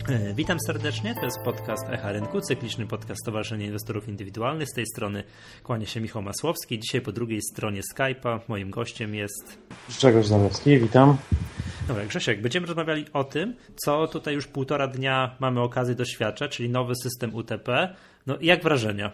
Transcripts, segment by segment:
Witam serdecznie, to jest podcast Echa Rynku, cykliczny podcast Stowarzyszenia Inwestorów Indywidualnych. Z tej strony kłania się Michał Masłowski. Dzisiaj po drugiej stronie Skype'a moim gościem jest Grzegorz Zalewski, witam. Dobra, Grzesiek, będziemy rozmawiali o tym, co tutaj już 1,5 dnia mamy okazję doświadczać, czyli nowy system UTP. No jak wrażenia?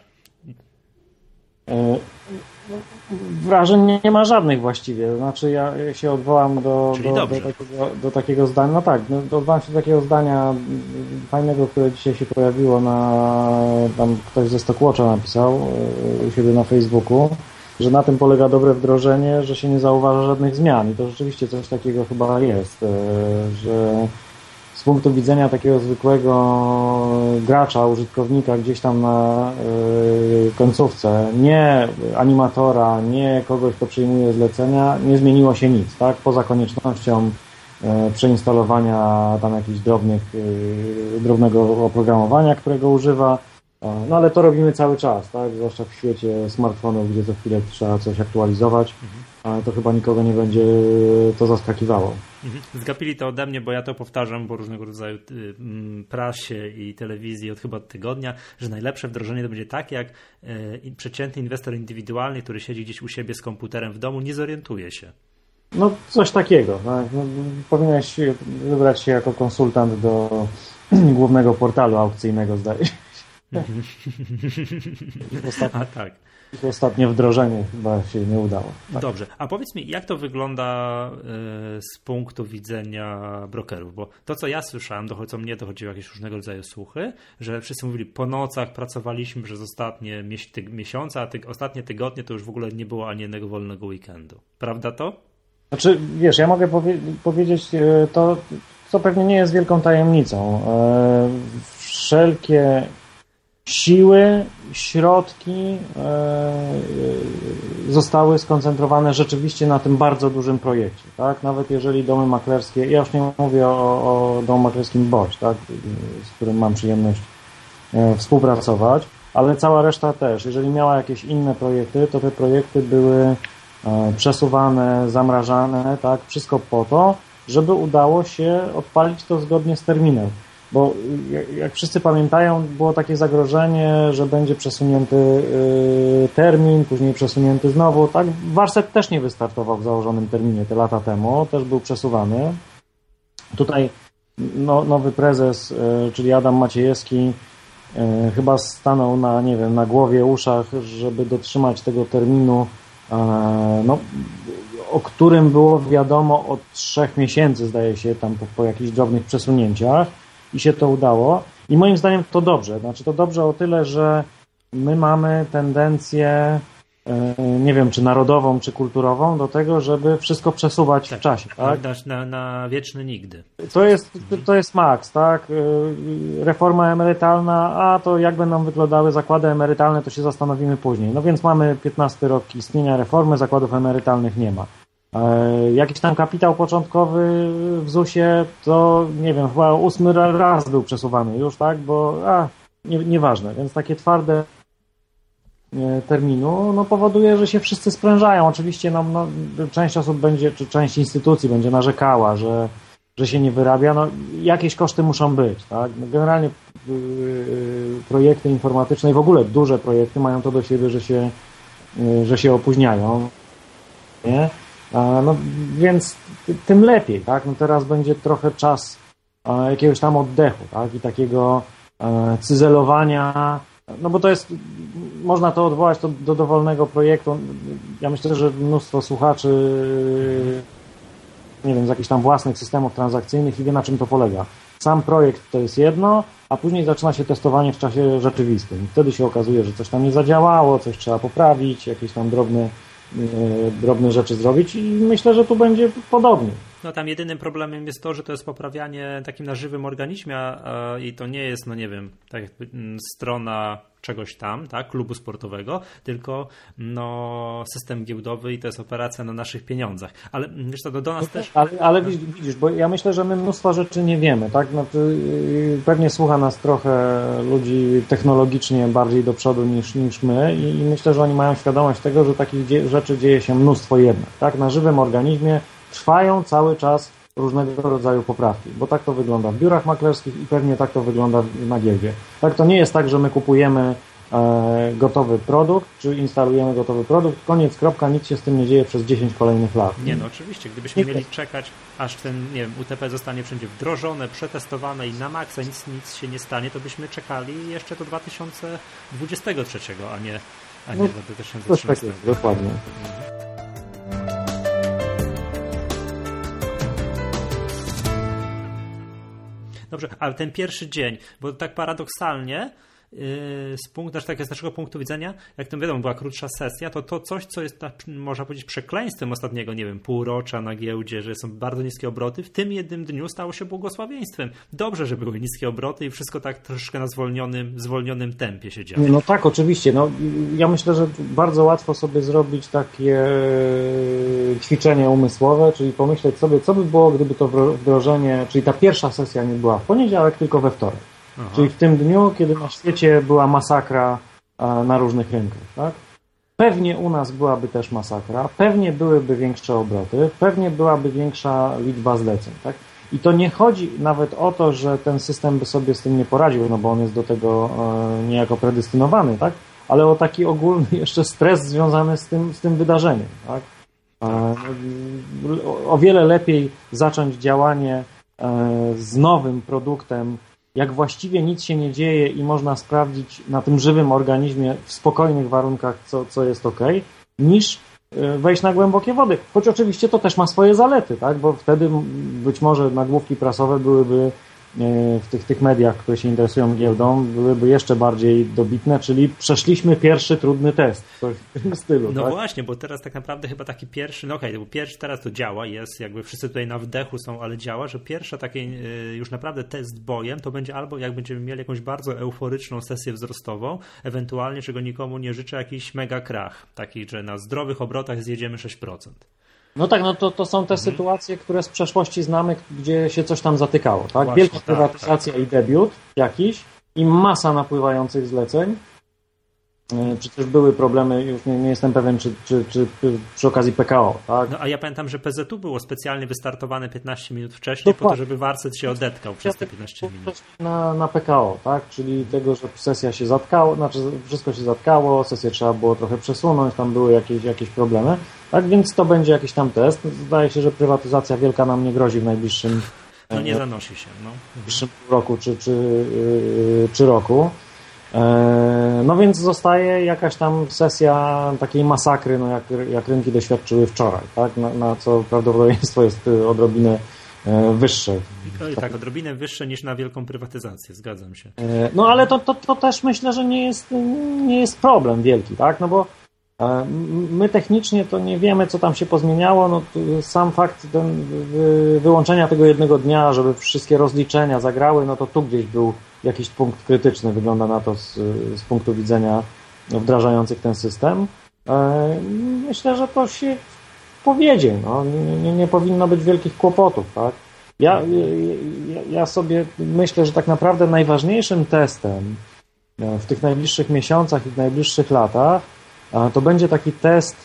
Wrażeń nie ma żadnych właściwie. Znaczy ja się odwołam do takiego zdania. No tak, odwołam się do takiego zdania fajnego, które dzisiaj się pojawiło tam ktoś ze Stockwatcha napisał u siebie na Facebooku, że na tym polega dobre wdrożenie, że się nie zauważa żadnych zmian. I to rzeczywiście coś takiego chyba jest, że z punktu widzenia takiego zwykłego gracza, użytkownika gdzieś tam na końcówce, nie animatora, nie kogoś, kto przyjmuje zlecenia, nie zmieniło się nic, tak? Poza koniecznością przeinstalowania tam jakichś drobnego oprogramowania, którego używa. No ale to robimy cały czas, tak? Zwłaszcza w świecie smartfonów, gdzie co chwilę trzeba coś aktualizować, ale to chyba nikogo nie będzie to zaskakiwało. Zgapili to ode mnie, bo ja to powtarzam po różnego rodzaju prasie i telewizji od chyba tygodnia, że najlepsze wdrożenie to będzie tak, jak przeciętny inwestor indywidualny, który siedzi gdzieś u siebie z komputerem w domu, nie zorientuje się. No coś takiego. Tak? No, powinieneś wybrać się jako konsultant do głównego portalu aukcyjnego, zdaje się. Ostatnie wdrożenie chyba się nie udało. Tak. Dobrze, a powiedz mi, jak to wygląda z punktu widzenia brokerów? Bo to, co ja słyszałem, co mnie dochodziło jakieś różnego rodzaju słuchy, że wszyscy mówili, po nocach pracowaliśmy przez ostatnie miesiące, a ostatnie tygodnie to już w ogóle nie było ani jednego wolnego weekendu. Prawda to? Znaczy, wiesz, ja mogę powiedzieć to, co pewnie nie jest wielką tajemnicą. Wszelkie siły, środki zostały skoncentrowane rzeczywiście na tym bardzo dużym projekcie, tak? Nawet jeżeli domy maklerskie, ja już nie mówię o domu maklerskim Boć, tak? Z którym mam przyjemność współpracować, ale cała reszta też. Jeżeli miała jakieś inne projekty, to te projekty były przesuwane, zamrażane, tak? Wszystko po to, żeby udało się odpalić to zgodnie z terminem. Bo jak wszyscy pamiętają, było takie zagrożenie, że będzie przesunięty termin, później przesunięty znowu. Tak, Warset też nie wystartował w założonym terminie te lata temu, też był przesuwany. Tutaj nowy prezes, czyli Adam Maciejewski, chyba stanął na głowie, uszach, żeby dotrzymać tego terminu, o którym było wiadomo od 3 miesięcy, zdaje się, tam po jakichś drobnych przesunięciach. I się to udało. I moim zdaniem to dobrze. Znaczy to dobrze o tyle, że my mamy tendencję, nie wiem, czy narodową, czy kulturową, do tego, żeby wszystko przesuwać w czasie. Tak? Na wieczny nigdy. To jest maks, tak? Reforma emerytalna, a to jak będą wyglądały zakłady emerytalne, to się zastanowimy później. No więc mamy 15 rok istnienia reformy, zakładów emerytalnych nie ma. Jakiś tam kapitał początkowy w ZUS-ie, to nie wiem, chyba 8 raz był przesuwany już, tak, bo nieważne, więc takie twarde terminu powoduje, że się wszyscy sprężają. Oczywiście część osób będzie, czy część instytucji będzie narzekała, że się nie wyrabia, jakieś koszty muszą być, tak. Generalnie projekty informatyczne i w ogóle duże projekty mają to do siebie, że się opóźniają, nie? Więc tym lepiej, tak? Teraz będzie trochę czas jakiegoś tam oddechu, tak? I takiego cyzelowania, bo to jest, można to odwołać do dowolnego projektu. Ja myślę, że mnóstwo słuchaczy, nie wiem, z jakichś tam własnych systemów transakcyjnych i wie, na czym to polega. Sam projekt to jest jedno, a później zaczyna się testowanie w czasie rzeczywistym. Wtedy się okazuje, że coś tam nie zadziałało, coś trzeba poprawić, jakieś tam drobne rzeczy zrobić i myślę, że tu będzie podobnie. No tam jedynym problemem jest to, że to jest poprawianie takim na żywym organizmie i to nie jest, nie wiem, tak jakby strona czegoś tam, tak, klubu sportowego, tylko system giełdowy i to jest operacja na naszych pieniądzach. Ale wiesz co, do nas też... Ale widzisz, bo ja myślę, że my mnóstwo rzeczy nie wiemy, tak? Pewnie słucha nas trochę ludzi technologicznie bardziej do przodu niż my i myślę, że oni mają świadomość tego, że takich rzeczy dzieje się mnóstwo jednak, tak? Na żywym organizmie trwają cały czas różnego rodzaju poprawki, bo tak to wygląda w biurach maklerskich i pewnie tak to wygląda na giełdzie. Tak, to nie jest tak, że my kupujemy gotowy produkt, czy instalujemy gotowy produkt, koniec, kropka, nic się z tym nie dzieje przez 10 kolejnych lat. Nie, no oczywiście, gdybyśmy mieli czekać, aż ten, nie wiem, UTP zostanie wszędzie wdrożone, przetestowane i na maksa nic się nie stanie, to byśmy czekali jeszcze do 2023, a nie do 2013. Dokładnie. Dobrze, ale ten pierwszy dzień, bo tak paradoksalnie z naszego punktu widzenia, jak to wiadomo, była krótsza sesja, to coś, co jest, można powiedzieć, przekleństwem ostatniego, nie wiem, półrocza na giełdzie, że są bardzo niskie obroty, w tym jednym dniu stało się błogosławieństwem. Dobrze, że były niskie obroty i wszystko tak troszkę na zwolnionym tempie się działo. No tak, oczywiście. No, ja myślę, że bardzo łatwo sobie zrobić takie ćwiczenie umysłowe, czyli pomyśleć sobie, co by było, gdyby to wdrożenie, czyli ta pierwsza sesja nie była w poniedziałek, tylko we wtorek. Aha. Czyli w tym dniu, kiedy na świecie była masakra na różnych rynkach, tak? Pewnie u nas byłaby też masakra, pewnie byłyby większe obroty, pewnie byłaby większa liczba zleceń, tak? I to nie chodzi nawet o to, że ten system by sobie z tym nie poradził, no bo on jest do tego niejako predestynowany, tak? Ale o taki ogólny jeszcze stres związany z tym wydarzeniem, tak? O wiele lepiej zacząć działanie z nowym produktem, jak właściwie nic się nie dzieje i można sprawdzić na tym żywym organizmie w spokojnych warunkach, co jest ok, niż wejść na głębokie wody. Choć oczywiście to też ma swoje zalety, tak? Bo wtedy być może nagłówki prasowe byłyby w tych mediach, które się interesują giełdą, byłyby jeszcze bardziej dobitne, czyli przeszliśmy pierwszy trudny test. Coś w tym stylu. No tak? Właśnie, bo teraz tak naprawdę chyba taki pierwszy, no okej, bo pierwszy teraz to działa, jest jakby wszyscy tutaj na wdechu są, ale działa, że pierwsza taki już naprawdę test bojem to będzie albo jak będziemy mieli jakąś bardzo euforyczną sesję wzrostową, ewentualnie, czego nikomu nie życzę, jakiś mega krach, taki, że na zdrowych obrotach zjedziemy 6%. No tak, no to są te sytuacje, które z przeszłości znamy, gdzie się coś tam zatykało, tak? Właśnie, wielka prywatyzacja i debiut jakiś i masa napływających zleceń. Czy też były problemy, już nie jestem pewien, czy przy okazji PKO, tak? No a ja pamiętam, że PZU było specjalnie wystartowane 15 minut wcześniej, po to, żeby Warset się odetkał przez te 15 minut. Na PKO, tak? Czyli tego, że sesja się zatkało, znaczy wszystko się zatkało, sesję trzeba było trochę przesunąć, tam były jakieś problemy, tak? Więc to będzie jakiś tam test. Zdaje się, że prywatyzacja wielka nam nie grozi w najbliższym no nie zanosi się, no. W najbliższym roku czy roku. No więc zostaje jakaś tam sesja takiej masakry, no jak rynki doświadczyły wczoraj, tak? Na co prawdopodobieństwo jest odrobinę wyższe. Tak, odrobinę wyższe niż na wielką prywatyzację, zgadzam się. No ale to też myślę, że nie jest problem wielki, tak? No bo my technicznie to nie wiemy, co tam się pozmieniało. No, sam fakt wyłączenia tego jednego dnia, żeby wszystkie rozliczenia zagrały, no to tu gdzieś był jakiś punkt krytyczny, wygląda na to z punktu widzenia wdrażających ten system. Myślę, że to się powiedzie. No. Nie powinno być wielkich kłopotów. Tak? Ja sobie myślę, że tak naprawdę najważniejszym testem w tych najbliższych miesiącach i w najbliższych latach to będzie taki test,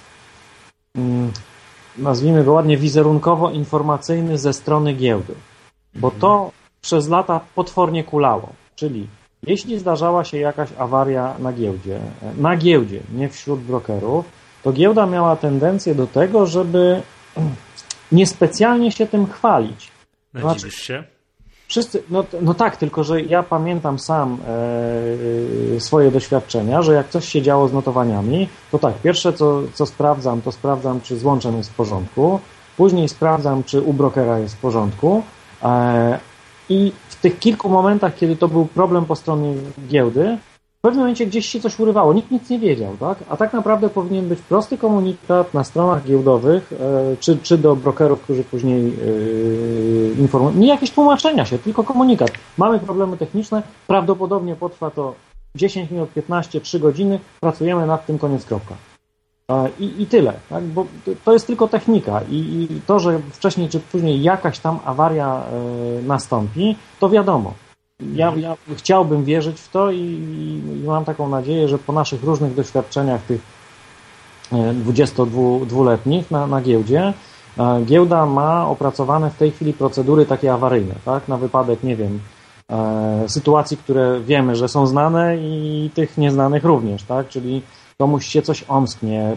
nazwijmy go ładnie, wizerunkowo-informacyjny ze strony giełdy. Bo to przez lata potwornie kulało. Czyli jeśli zdarzała się jakaś awaria na giełdzie, nie wśród brokerów, to giełda miała tendencję do tego, żeby niespecjalnie się tym chwalić. Nadziwisz się? Wszyscy, no tak, tylko że ja pamiętam sam swoje doświadczenia, że jak coś się działo z notowaniami, to tak, pierwsze co sprawdzam, to sprawdzam, czy z łączem jest w porządku, później sprawdzam, czy u brokera jest w porządku i w tych kilku momentach, kiedy to był problem po stronie giełdy, w pewnym momencie gdzieś się coś urywało, nikt nic nie wiedział, tak? A tak naprawdę powinien być prosty komunikat na stronach giełdowych, czy do brokerów, którzy później informują. Nie jakieś tłumaczenia się, tylko komunikat. Mamy problemy techniczne, prawdopodobnie potrwa to 10 minut, 15, 3 godziny, pracujemy nad tym, koniec, kropka. I tyle, tak? Bo to jest tylko technika i to, że wcześniej czy później jakaś tam awaria nastąpi, to wiadomo. Ja chciałbym wierzyć w to i mam taką nadzieję, że po naszych różnych doświadczeniach tych 22-letnich na giełdzie Giełda ma opracowane w tej chwili procedury takie awaryjne, tak? Na wypadek, nie wiem, sytuacji, które wiemy, że są znane i tych nieznanych również, tak? Czyli komuś się coś omsknie,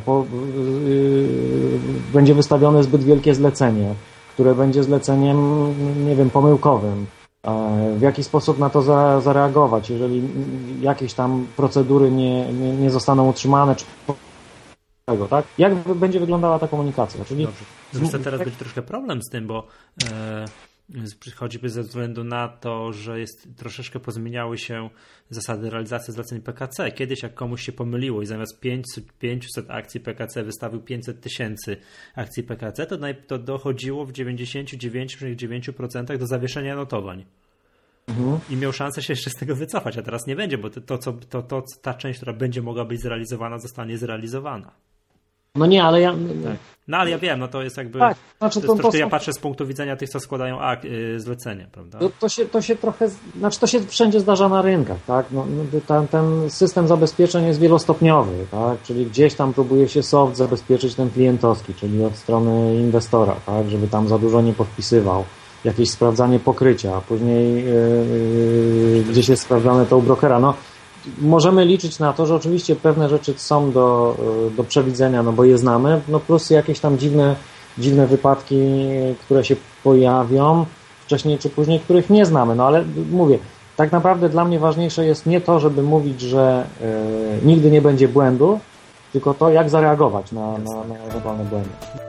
będzie wystawione zbyt wielkie zlecenie, które będzie zleceniem, nie wiem, pomyłkowym. W jaki sposób na to zareagować, jeżeli jakieś tam procedury nie zostaną utrzymane, czy tego, tak? Jak będzie wyglądała ta komunikacja? Czyli Dobrze. Teraz będzie troszkę problem z tym, bo choćby ze względu na to, że troszeczkę pozmieniały się zasady realizacji zleceń PKC. Kiedyś jak komuś się pomyliło i zamiast 500 akcji PKC wystawił 500 000 akcji PKC, to dochodziło w 99,9% do zawieszenia notowań. I miał szansę się jeszcze z tego wycofać, a teraz nie będzie, bo ta część, która będzie mogła być zrealizowana, zostanie zrealizowana. No nie, ale ja... Tak. No ale ja wiem, no to jest jakby... Tak, znaczy ja patrzę z punktu widzenia tych, co składają zlecenia, prawda? To się trochę... Znaczy to się wszędzie zdarza na rynkach, tak? Ten system zabezpieczeń jest wielostopniowy, tak? Czyli gdzieś tam próbuje się soft zabezpieczyć ten klientowski, czyli od strony inwestora, tak? Żeby tam za dużo nie podpisywał. Jakieś sprawdzanie pokrycia, później gdzieś jest sprawdzane to u brokera. No, możemy liczyć na to, że oczywiście pewne rzeczy są do przewidzenia, no bo je znamy, no plus jakieś tam dziwne wypadki, które się pojawią wcześniej czy później, których nie znamy. No ale mówię, tak naprawdę dla mnie ważniejsze jest nie to, żeby mówić, że nigdy nie będzie błędu, tylko to, jak zareagować na ewentualne błędy.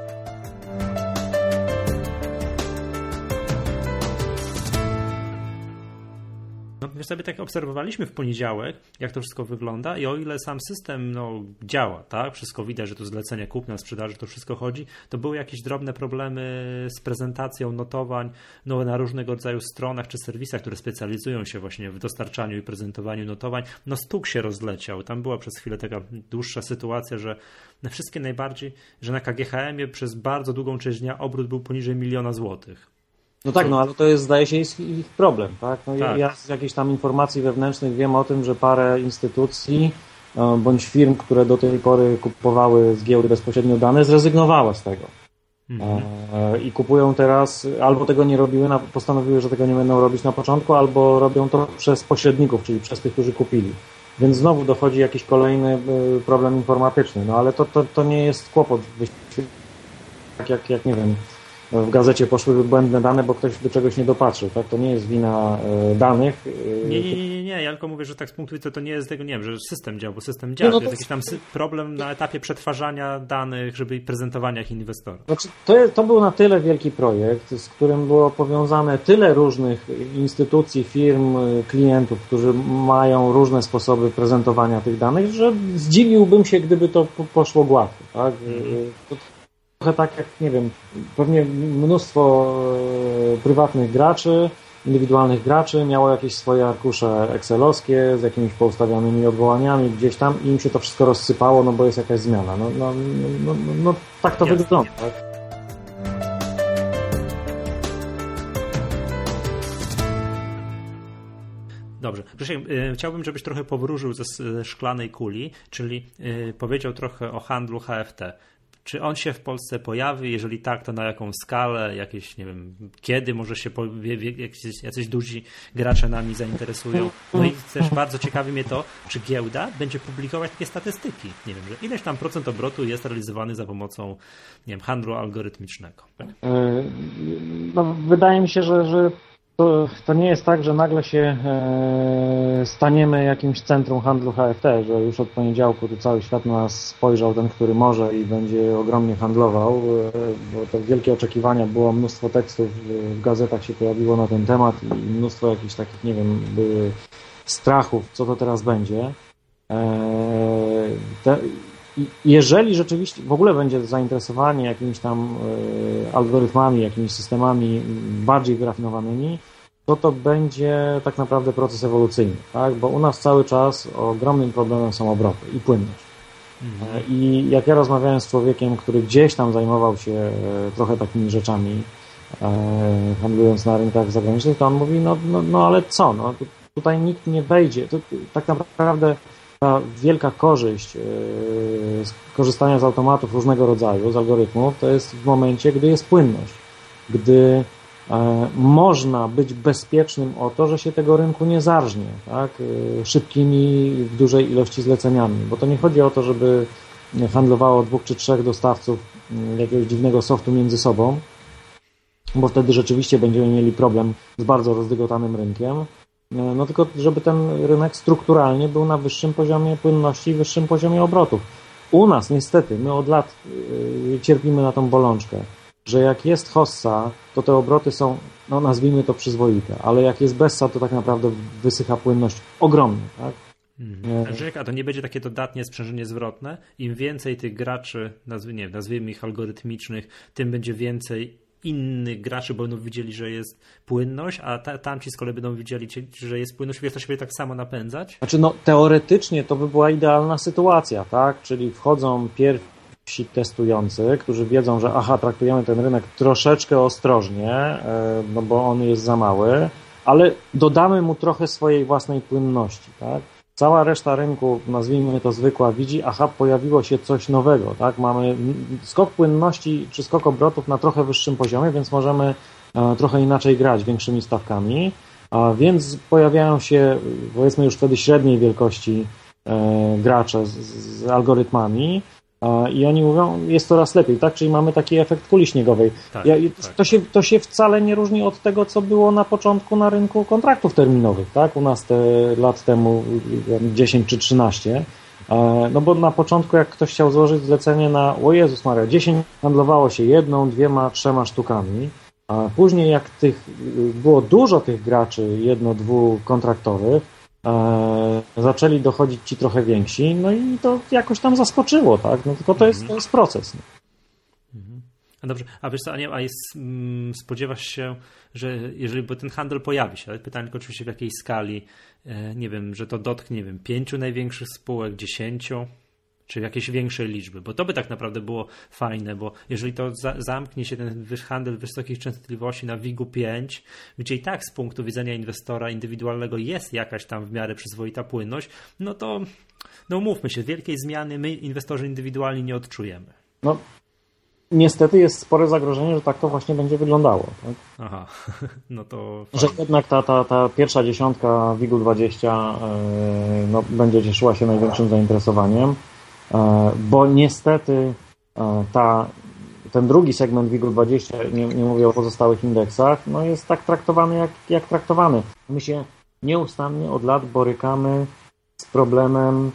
Wiesz, sobie tak obserwowaliśmy w poniedziałek, jak to wszystko wygląda i o ile sam system działa, tak, wszystko widać, że tu zlecenie kupna, sprzedaży, to wszystko chodzi, to były jakieś drobne problemy z prezentacją notowań na różnego rodzaju stronach czy serwisach, które specjalizują się właśnie w dostarczaniu i prezentowaniu notowań. No stuk się rozleciał. Tam była przez chwilę taka dłuższa sytuacja, że na wszystkie najbardziej, że na KGHM-ie przez bardzo długą część dnia obrót był poniżej 1 000 000 złotych. No tak, no ale to jest, zdaje się, ich problem, tak? No tak. Ja z jakichś tam informacji wewnętrznych wiem o tym, że parę instytucji bądź firm, które do tej pory kupowały z giełdy bezpośrednio dane, zrezygnowały z tego. I kupują teraz, albo tego nie robiły, postanowiły, że tego nie będą robić na początku, albo robią to przez pośredników, czyli przez tych, którzy kupili. Więc znowu dochodzi jakiś kolejny problem informatyczny, no ale to nie jest kłopot. Jak nie wiem, w gazecie poszły błędne dane, bo ktoś do czegoś nie dopatrzył, tak? To nie jest wina danych. Nie, ja tylko mówię, że tak z punktu widzenia to nie jest tego, nie wiem, że system działa, bo system działa. No to jest jakiś tam problem na etapie przetwarzania danych, żeby prezentowania ich inwestorów. Znaczy, to był na tyle wielki projekt, z którym było powiązane tyle różnych instytucji, firm, klientów, którzy mają różne sposoby prezentowania tych danych, że zdziwiłbym się, gdyby to poszło gładko, tak? Trochę tak jak, nie wiem, pewnie mnóstwo prywatnych graczy, indywidualnych graczy miało jakieś swoje arkusze excelowskie z jakimiś poustawionymi odwołaniami gdzieś tam i im się to wszystko rozsypało, no bo jest jakaś zmiana. No tak to wygląda. Tak? Dobrze. Grzesiek, chciałbym, żebyś trochę powróżył ze szklanej kuli, czyli powiedział trochę o handlu HFT. Czy on się w Polsce pojawi? Jeżeli tak, to na jaką skalę? Jakieś, nie wiem, kiedy może się jacyś duzi gracze nami zainteresują? No i też bardzo ciekawi mnie to, czy giełda będzie publikować takie statystyki. Nie wiem, że ileś tam procent obrotu jest realizowany za pomocą, nie wiem, handlu algorytmicznego. Tak? No, wydaje mi się, że to nie jest tak, że nagle się staniemy jakimś centrum handlu HFT, że już od poniedziałku tu cały świat na nas spojrzał, ten, który może i będzie ogromnie handlował, bo to wielkie oczekiwania, było mnóstwo tekstów, w gazetach się pojawiło na ten temat i mnóstwo jakichś takich, nie wiem, były strachów, co to teraz będzie. Jeżeli rzeczywiście w ogóle będzie zainteresowanie jakimiś tam algorytmami, jakimiś systemami bardziej wyrafinowanymi, to będzie tak naprawdę proces ewolucyjny, tak? Bo u nas cały czas ogromnym problemem są obroty i płynność. I jak ja rozmawiałem z człowiekiem, który gdzieś tam zajmował się trochę takimi rzeczami, handlując na rynkach zagranicznych, to on mówi, no ale co, no tutaj nikt nie wejdzie. To tak naprawdę ta wielka korzyść z korzystania z automatów różnego rodzaju, z algorytmów, to jest w momencie, gdy jest płynność, gdy można być bezpiecznym o to, że się tego rynku nie zarżnie, tak? Szybkimi, w dużej ilości zleceniami, bo to nie chodzi o to, żeby handlowało 2 czy 3 dostawców jakiegoś dziwnego softu między sobą, bo wtedy rzeczywiście będziemy mieli problem z bardzo rozdygotanym rynkiem, no tylko żeby ten rynek strukturalnie był na wyższym poziomie płynności i wyższym poziomie obrotów. U nas niestety, my od lat cierpimy na tą bolączkę, że jak jest hossa, to te obroty są, no nazwijmy to przyzwoite, ale jak jest bessa, to tak naprawdę wysycha płynność ogromnie, tak? A to nie będzie takie dodatnie sprzężenie zwrotne? Im więcej tych graczy, nazwijmy ich algorytmicznych, tym będzie więcej innych graczy będą widzieli, że jest płynność, a tamci z kolei będą widzieli, że jest płynność, więc to się będzie tak samo napędzać? Znaczy, no teoretycznie to by była idealna sytuacja, tak? Czyli wchodzą pierwsi testujący, którzy wiedzą, że traktujemy ten rynek troszeczkę ostrożnie, no bo on jest za mały, ale dodamy mu trochę swojej własnej płynności, tak? Cała reszta rynku, nazwijmy to zwykła, widzi, pojawiło się coś nowego, tak? Mamy skok płynności czy skok obrotów na trochę wyższym poziomie, więc możemy trochę inaczej grać większymi stawkami, więc pojawiają się, powiedzmy już wtedy średniej wielkości gracze z algorytmami i oni mówią, jest coraz lepiej, tak? Czyli mamy taki efekt kuli śniegowej. Tak, to się wcale nie różni od tego, co było na początku na rynku kontraktów terminowych, tak? U nas te lat temu 10 czy 13. No bo na początku, jak ktoś chciał złożyć zlecenie na, o Jezus Maria, 10 handlowało się 1, 2, 3 sztukami. A później, jak było dużo tych graczy 1, 2 kontraktowych, zaczęli dochodzić ci trochę więksi, no i to jakoś tam zaskoczyło, tak? No tylko to jest proces. No. No dobrze, a wiesz co, spodziewasz się, że bo ten handel pojawi się, ale pytanie oczywiście w jakiej skali, nie wiem, że to dotknie, 5 największych spółek, 10, czy jakiejś większej liczby, bo to by tak naprawdę było fajne, bo jeżeli to zamknie się ten handel wysokich częstotliwości na WIG-u 5, gdzie i tak z punktu widzenia inwestora indywidualnego jest jakaś tam w miarę przyzwoita płynność, no to umówmy się, wielkiej zmiany my, inwestorzy indywidualni, nie odczujemy. No, niestety jest spore zagrożenie, że tak to właśnie będzie wyglądało. Tak? Aha, no to że jednak ta pierwsza dziesiątka WIG-u 20 będzie cieszyła się największym zainteresowaniem, bo niestety ten drugi segment WIG-u 20, nie mówię o pozostałych indeksach, no jest tak traktowany, jak traktowany. My się nieustannie od lat borykamy z problemem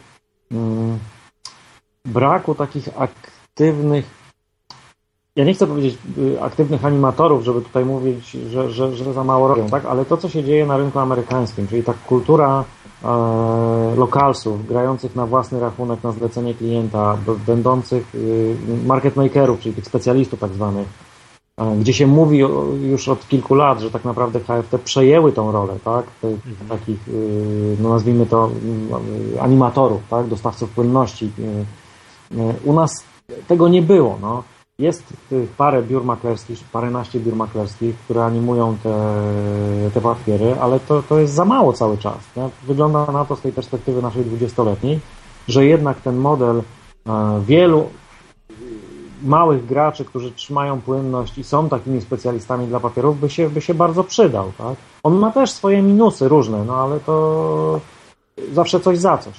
braku takich aktywnych, ja nie chcę powiedzieć aktywnych animatorów, żeby tutaj mówić, że za mało robią, tak? Ale to, co się dzieje na rynku amerykańskim, czyli ta kultura lokalsów, grających na własny rachunek, na zlecenie klienta, będących market makerów, czyli tych specjalistów tak zwanych, gdzie się mówi już od kilku lat, że tak naprawdę KFT przejęły tą rolę, tak? Takich, no nazwijmy to, animatorów, tak? Dostawców płynności. U nas tego nie było, no. Jest parę biur maklerskich, paręnaście biur maklerskich, które animują te papiery, ale to jest za mało cały czas. Nie? Wygląda na to z tej perspektywy naszej 20-letniej, że jednak ten model wielu małych graczy, którzy trzymają płynność i są takimi specjalistami dla papierów, by się bardzo przydał. Tak? On ma też swoje minusy różne, no ale to zawsze coś za coś.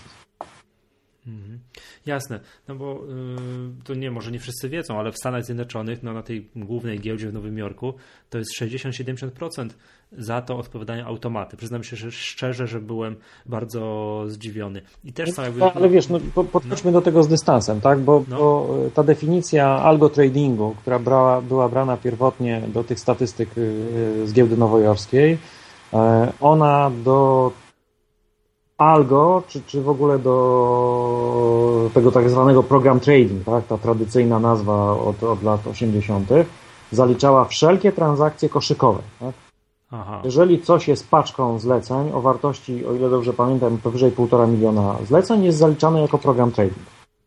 Jasne, no bo to może nie wszyscy wiedzą, ale w Stanach Zjednoczonych, no na tej głównej giełdzie w Nowym Jorku, to jest 60-70% za to odpowiadają automaty. Przyznam się szczerze, że byłem bardzo zdziwiony. I też ale wiesz, podchodźmy do tego z dystansem, tak? Bo ta definicja algo tradingu, która była brana pierwotnie do tych statystyk z giełdy nowojorskiej, ona do algo, czy w ogóle do tego tak zwanego program trading, tak? Ta tradycyjna nazwa od lat 80., zaliczała wszelkie transakcje koszykowe. Tak? Aha. Jeżeli coś jest paczką zleceń o wartości, o ile dobrze pamiętam, powyżej 1,5 miliona zleceń, jest zaliczane jako program trading.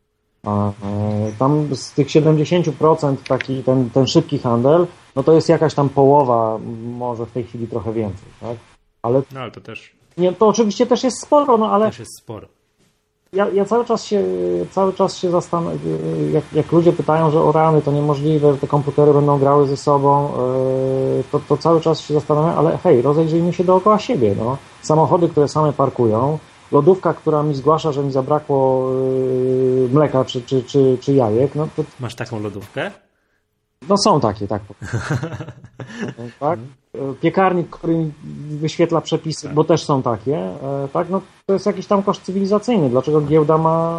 Tam z tych 70% taki ten szybki handel, no to jest jakaś tam połowa, może w tej chwili trochę więcej. Tak? Ale to też... Nie, to oczywiście też jest sporo, no ale... Też jest sporo. Ja cały czas się zastanawiam, jak ludzie pytają, że o rany to niemożliwe, że te komputery będą grały ze sobą, to cały czas się zastanawiam, ale hej, rozejrzyjmy się dookoła siebie. No. Samochody, które same parkują, lodówka, która mi zgłasza, że mi zabrakło mleka czy jajek. No to... Masz taką lodówkę? No są takie, tak. Tak? Piekarnik, który mi wyświetla przepisy, bo też są takie, tak? No to jest jakiś tam koszt cywilizacyjny. Dlaczego giełda ma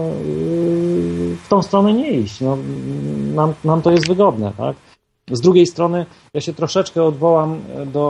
w tą stronę nie iść? No, nam to jest wygodne, tak? Z drugiej strony ja się troszeczkę odwołam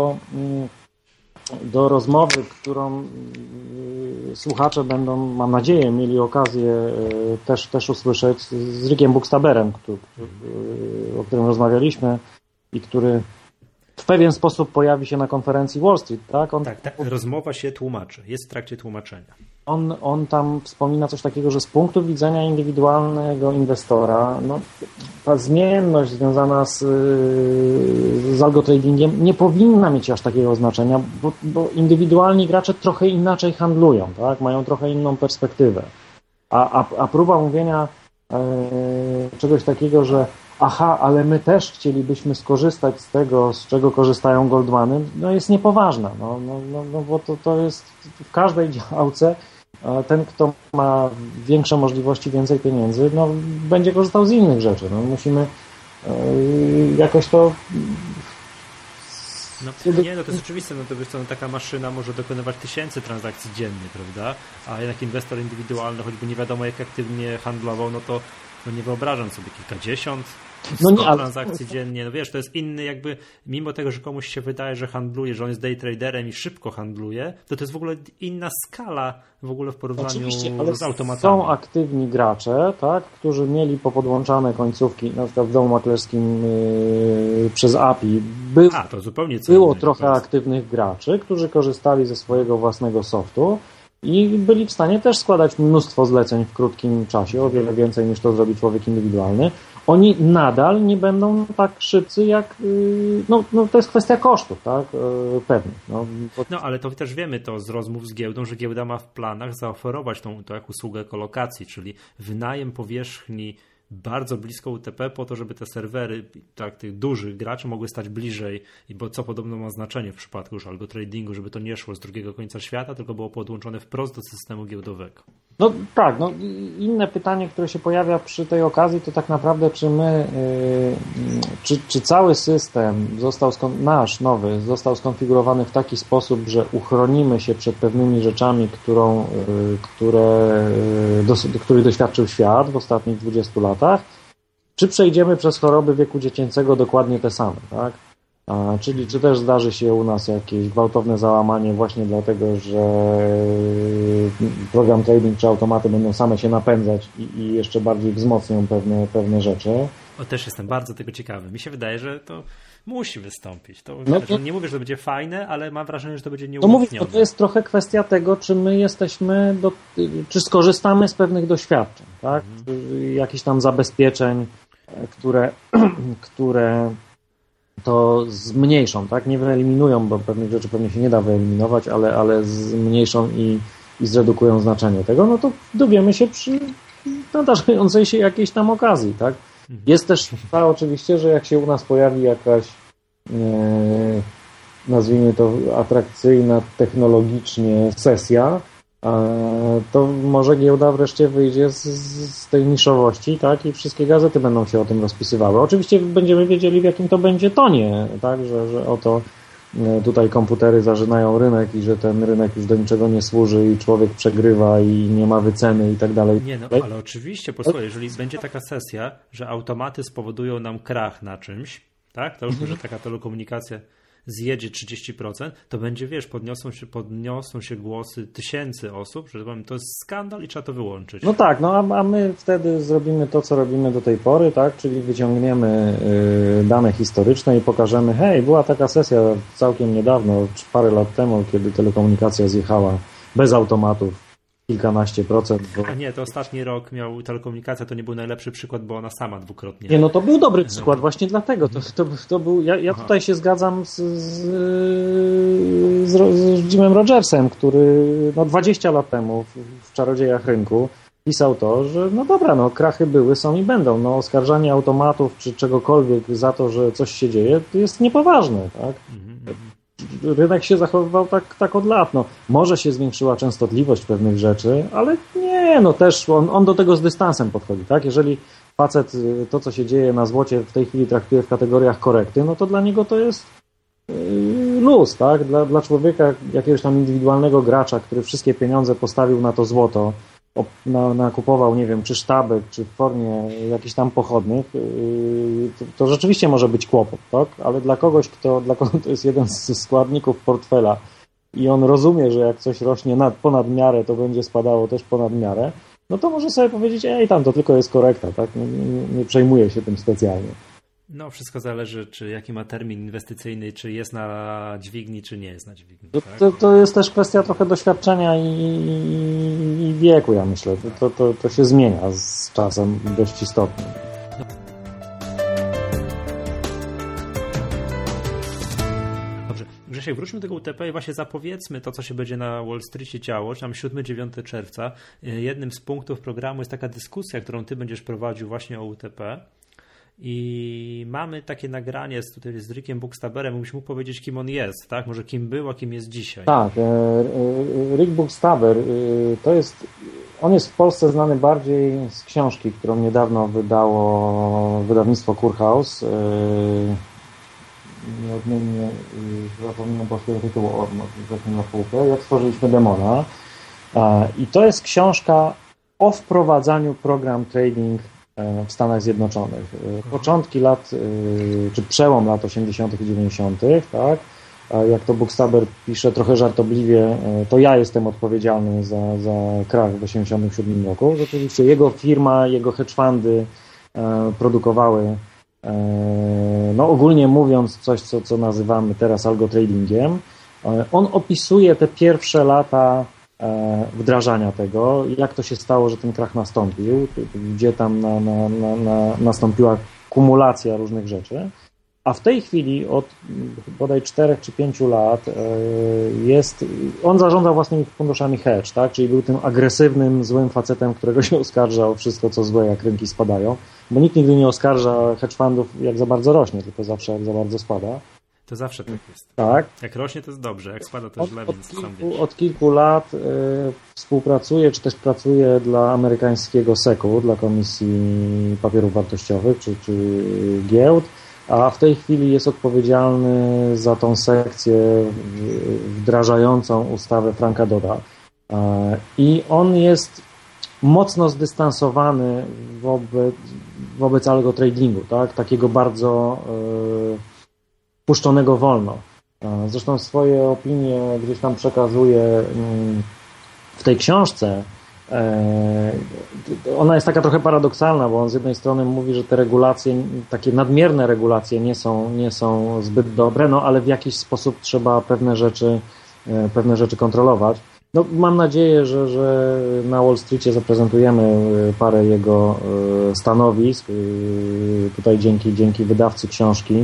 do rozmowy, którą słuchacze będą, mam nadzieję, mieli okazję też usłyszeć z Rickiem Buxtaberem, o którym rozmawialiśmy i który w pewien sposób pojawi się na konferencji Wall Street. Tak, tak, rozmowa się tłumaczy, jest w trakcie tłumaczenia. On tam wspomina coś takiego, że z punktu widzenia indywidualnego inwestora, no, ta zmienność związana z algotradingiem nie powinna mieć aż takiego znaczenia, bo indywidualni gracze trochę inaczej handlują, tak? Mają trochę inną perspektywę. A próba mówienia czegoś takiego, że ale my też chcielibyśmy skorzystać z tego, z czego korzystają Goldmany, no jest niepoważna, no bo to jest w każdej działce ten, kto ma większe możliwości, więcej pieniędzy, no będzie korzystał z innych rzeczy. No musimy jakoś to... No nie, no to jest oczywiste, no to wiesz co, no taka maszyna może dokonywać 1000 transakcji dziennie, prawda? A jednak inwestor indywidualny, choćby nie wiadomo jak aktywnie handlował, no to no nie wyobrażam sobie kilkadziesiąt transakcji dziennie. No wiesz, to jest inny jakby, mimo tego, że komuś się wydaje, że handluje, że on jest day traderem i szybko handluje, to jest w ogóle inna skala w ogóle w porównaniu z automatami. Są aktywni gracze, tak, którzy mieli popodłączane końcówki, na przykład w domu maklerskim przez API. To zupełnie co było innego, trochę aktywnych graczy, którzy korzystali ze swojego własnego softu i byli w stanie też składać mnóstwo zleceń w krótkim czasie, o wiele więcej niż to zrobi człowiek indywidualny. Oni nadal nie będą tak szybcy jak... No to jest kwestia kosztów, tak? Pewnych. No ale to też wiemy to z rozmów z giełdą, że giełda ma w planach zaoferować to jak usługę kolokacji, czyli wynajem powierzchni bardzo blisko UTP po to, żeby te serwery tak, tych dużych graczy mogły stać bliżej, bo co podobno ma znaczenie w przypadku już algotradingu, żeby to nie szło z drugiego końca świata, tylko było podłączone wprost do systemu giełdowego. No tak, inne pytanie, które się pojawia przy tej okazji, to tak naprawdę czy cały system nasz nowy został skonfigurowany w taki sposób, że uchronimy się przed pewnymi rzeczami, których doświadczył świat w ostatnich 20 latach, czy przejdziemy przez choroby wieku dziecięcego dokładnie te same, tak? Czyli czy też zdarzy się u nas jakieś gwałtowne załamanie właśnie dlatego, że program trading czy automaty będą same się napędzać i jeszcze bardziej wzmocnią pewne rzeczy. Też jestem bardzo tego ciekawy. Mi się wydaje, że to musi wystąpić. Nie mówię, że to będzie fajne, ale mam wrażenie, że to będzie nieuniknione. To jest trochę kwestia tego, czy my jesteśmy, czy skorzystamy z pewnych doświadczeń, tak? Jakichś tam zabezpieczeń, które to zmniejszą, tak? Nie wyeliminują, bo pewnych rzeczy pewnie się nie da wyeliminować, ale zmniejszą i zredukują znaczenie tego, no to dowiemy się przy nadarzającej się jakiejś tam okazji, tak? Jest też oczywiście, że jak się u nas pojawi jakaś nazwijmy to atrakcyjna technologicznie sesja, to może giełda wreszcie wyjdzie z tej niszowości, tak? I wszystkie gazety będą się o tym rozpisywały. Oczywiście będziemy wiedzieli, w jakim to będzie tonie, tak? Że oto tutaj komputery zażynają rynek i że ten rynek już do niczego nie służy i człowiek przegrywa i nie ma wyceny i tak dalej. Nie, ale oczywiście, posłuchaj, jeżeli będzie taka sesja, że automaty spowodują nam krach na czymś, tak? To już że taka telekomunikacja zjedzie 30%, to będzie, wiesz, podniosą się głosy tysięcy osób, że to jest skandal i trzeba to wyłączyć. No tak, a my wtedy zrobimy to, co robimy do tej pory, tak, czyli wyciągniemy dane historyczne i pokażemy, hej, była taka sesja całkiem niedawno, parę lat temu, kiedy telekomunikacja zjechała bez automatów kilkanaście procent. A nie, to ostatni rok miał telekomunikacja, to nie był najlepszy przykład, bo ona sama dwukrotnie. Nie, no to był dobry przykład właśnie dlatego. To był, ja tutaj się zgadzam z Jimem Rogersem, który 20 lat temu w Czarodziejach Rynku pisał to, że no dobra, no krachy były, są i będą. No oskarżanie automatów czy czegokolwiek za to, że coś się dzieje, to jest niepoważne, tak? Rynek się zachowywał tak od lat. No, może się zwiększyła częstotliwość pewnych rzeczy, ale nie, no też on do tego z dystansem podchodzi, tak? Jeżeli facet to, co się dzieje na złocie w tej chwili traktuje w kategoriach korekty, no to dla niego to jest luz, tak? Dla człowieka, jakiegoś tam indywidualnego gracza, który wszystkie pieniądze postawił na to złoto, nakupował, nie wiem, czy sztabek, czy w formie jakichś tam pochodnych, to rzeczywiście może być kłopot, tak? Ale dla kogo to jest jeden z składników portfela i on rozumie, że jak coś rośnie ponad miarę, to będzie spadało też ponad miarę, no to może sobie powiedzieć, tam to tylko jest korekta, tak? Nie przejmuje się tym specjalnie. No, wszystko zależy, czy jaki ma termin inwestycyjny, czy jest na dźwigni, czy nie jest na dźwigni. To jest też kwestia trochę doświadczenia i wieku, ja myślę. To się zmienia z czasem dość istotnie. Dobrze. Grzesiek, wróćmy do tego UTP i właśnie zapowiedzmy to, co się będzie na Wall Streetie działo, czy tam 7-9 czerwca. Jednym z punktów programu jest taka dyskusja, którą ty będziesz prowadził właśnie o UTP. I mamy takie nagranie tutaj z Rickiem Buchstaberem. Mógłbyś mu powiedzieć, kim on jest, tak? Może kim był, a kim jest dzisiaj. Tak, Rick Buchstaber on jest w Polsce znany bardziej z książki, którą niedawno wydało wydawnictwo Kurhaus. Nieodmiennie zapomniałem polskiego tytułu, na półkę, jak stworzyliśmy demona. I to jest książka o wprowadzaniu program trading w Stanach Zjednoczonych. Początki lat, czy przełom lat 80. i 90., tak? Jak to Buchstaber pisze trochę żartobliwie, to ja jestem odpowiedzialny za krach w 87 roku. Rzeczywiście jego firma, jego hedge fundy produkowały, no ogólnie mówiąc, coś, co nazywamy teraz algotradingiem. On opisuje te pierwsze lata wdrażania tego, jak to się stało, że ten krach nastąpił, gdzie tam nastąpiła kumulacja różnych rzeczy, a w tej chwili od bodaj 4 czy 5 lat on zarządza własnymi funduszami hedge, tak? Czyli był tym agresywnym, złym facetem, którego się oskarża o wszystko, co złe, jak rynki spadają, bo nikt nigdy nie oskarża hedge fundów, jak za bardzo rośnie, tylko zawsze jak za bardzo spada. To zawsze tak jest. Tak. Jak rośnie, to jest dobrze, jak spada, to źle, więc sam wiesz. Od kilku lat współpracuje, czy też pracuje dla amerykańskiego SEC-u, dla Komisji Papierów Wartościowych, czy giełd, a w tej chwili jest odpowiedzialny za tą sekcję wdrażającą ustawę Franka Dodda. I on jest mocno zdystansowany wobec algotradingu, tak? Takiego bardzo puszczonego wolno. Zresztą swoje opinie gdzieś tam przekazuje w tej książce. Ona jest taka trochę paradoksalna, bo on z jednej strony mówi, że te regulacje, takie nadmierne regulacje nie są zbyt dobre, no ale w jakiś sposób trzeba pewne rzeczy kontrolować. No, mam nadzieję, że na Wall Streetie zaprezentujemy parę jego stanowisk. Tutaj dzięki wydawcy książki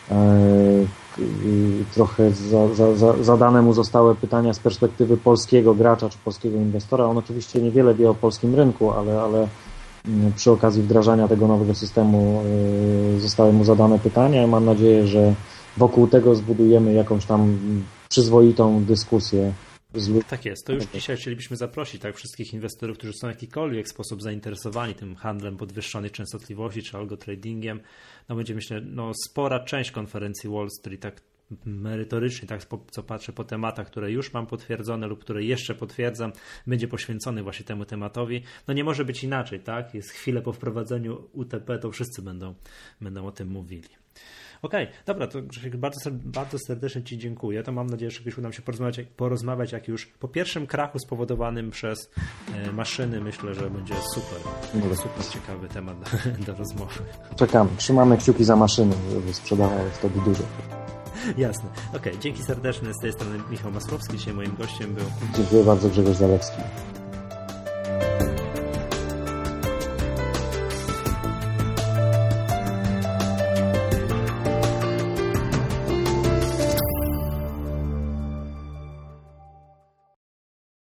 trochę zadane mu zostały pytania z perspektywy polskiego gracza czy polskiego inwestora. On oczywiście niewiele wie o polskim rynku, ale przy okazji wdrażania tego nowego systemu zostały mu zadane pytania i mam nadzieję, że wokół tego zbudujemy jakąś tam przyzwoitą dyskusję. Tak jest. To już dzisiaj chcielibyśmy zaprosić wszystkich inwestorów, którzy są w jakikolwiek sposób zainteresowani tym handlem podwyższonej częstotliwości czy algotradingiem. No będzie, myślę, spora część konferencji Wall Street, tak merytorycznie, tak co patrzę po tematach, które już mam potwierdzone lub które jeszcze potwierdzam, będzie poświęcony właśnie temu tematowi. No nie może być inaczej, tak? Jest chwilę po wprowadzeniu UTP, to wszyscy będą o tym mówili. Okej, dobra, to Grzesiek, bardzo serdecznie Ci dziękuję. To mam nadzieję, że kiedyś uda nam się porozmawiać jak już po pierwszym krachu spowodowanym przez maszyny. Myślę, że będzie super ciekawy temat do rozmowy. Czekamy, trzymamy kciuki za maszyny, żeby sprzedawały wtedy dużo. Jasne. Okej, dzięki serdeczne. Z tej strony Michał Masłowski. Dzisiaj moim gościem był... Dziękuję bardzo, Grzegorz Zalewski.